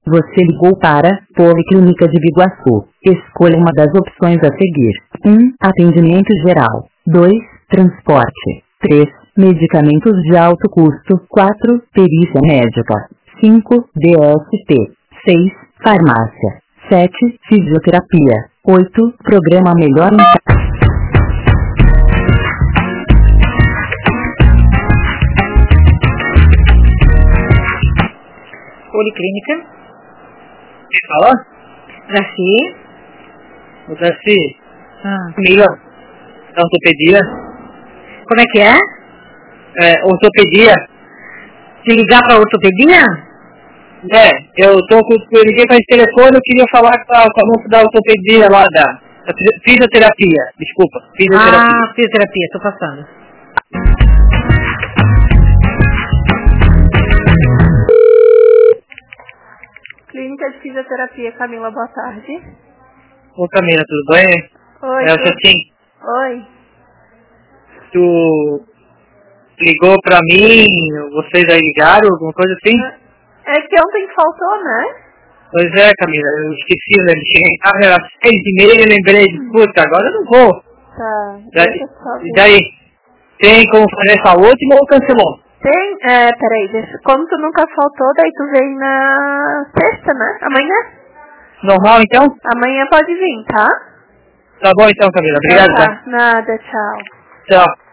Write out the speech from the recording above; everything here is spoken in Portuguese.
Você ligou para Policlínica de Biguaçu. Escolha uma das opções a seguir. 1. Atendimento geral. 2. Transporte. 3. Medicamentos de alto custo. 4. Perícia médica. 5. DST. 6. Farmácia. 7. Fisioterapia. 8. Programa Melhor em Casa. Policlínica. Quem fala? Darcy. O Darcy. Camila. Da ortopedia. Como é que é? Ortopedia. Se ligar pra ortopedia? Eu liguei para esse telefone, eu queria falar com a moça da ortopedia lá da fisioterapia. Desculpa, fisioterapia. Fisioterapia, tô passando. Clínica de Fisioterapia, Camila, boa tarde. Ô Camila, tudo bem? Oi. É o Cetim. Oi. Tu ligou pra mim, vocês aí ligaram, alguma coisa assim? É que ontem faltou, né? Pois é, Camila, eu esqueci, né? Cheguei em casa, era 6h30 e lembrei de, puta, agora eu não vou. Tá. E daí? Tem como fazer essa última ou cancelou? Tem, peraí, como tu nunca faltou, daí tu vem na sexta, né? Amanhã? Normal, então? Amanhã pode vir, tá? Tá bom então, Camila. Obrigado, Tá. Nada, tchau. Tchau.